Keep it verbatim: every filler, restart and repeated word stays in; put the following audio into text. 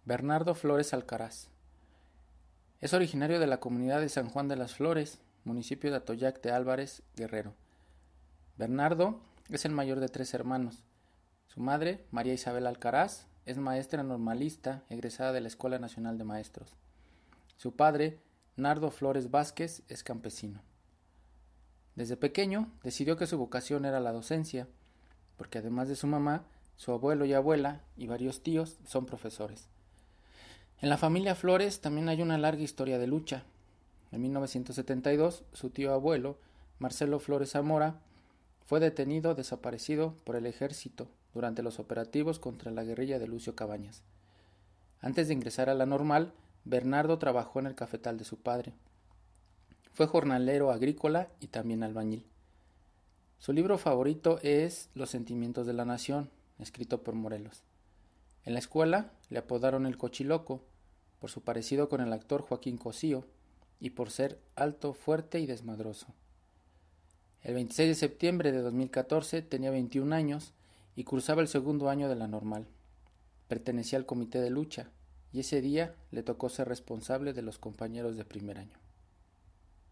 Bernardo Flores Alcaraz. Es originario de la comunidad de San Juan de las Flores, municipio de Atoyac de Álvarez, Guerrero. Bernardo es el mayor de tres hermanos. Su madre, María Isabel Alcaraz, es maestra normalista egresada de la Escuela Nacional de Maestros. Su padre, Nardo Flores Vázquez, es campesino. Desde pequeño decidió que su vocación era la docencia, porque además de su mamá, su abuelo y abuela y varios tíos son profesores. En la familia Flores también hay una larga historia de lucha. En mil novecientos setenta y dos, su tío abuelo, Marcelo Flores Zamora, fue detenido desaparecido por el ejército durante los operativos contra la guerrilla de Lucio Cabañas. Antes de ingresar a la Normal, Bernardo trabajó en el cafetal de su padre. Fue jornalero agrícola y también albañil. Su libro favorito es Los sentimientos de la nación, escrito por Morelos. En la escuela le apodaron el Cochiloco por su parecido con el actor Joaquín Cosío y por ser alto, fuerte y desmadroso. El veintiséis de septiembre de dos mil catorce tenía veintiún años y cursaba el segundo año de la Normal. Pertenecía al comité de lucha y ese día le tocó ser responsable de los compañeros de primer año.